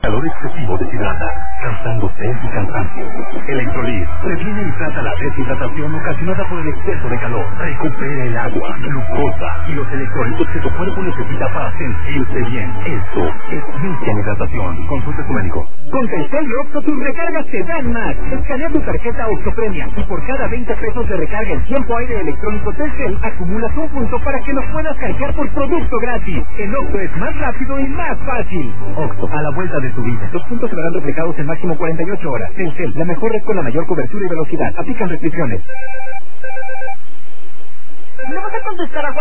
Calor excesivo deshidrata, causando sed y cansancio. Electrolit previene y trata la deshidratación ocasionada por el exceso de calor. Recupera el agua, glucosa y los electrolitos que tu cuerpo necesita para sentirse bien. Esto es Misión Hidratación. Consulte a tu médico. Con Telcel y Oxxo tus recargas te dan más. Escanea tu tarjeta Oxxo Premia y por cada 20 pesos de recarga en tiempo aire electrónico Telcel acumulas un punto para que los puedas cargar por producto gratis. El Oxxo es más rápido y más fácil. Oxxo, a la vuelta de tu vida. Los puntos se verán replicados en máximo 48 horas. Telcel, la mejor red con la mayor cobertura y velocidad. Aplican restricciones. ¿No vas a contestar a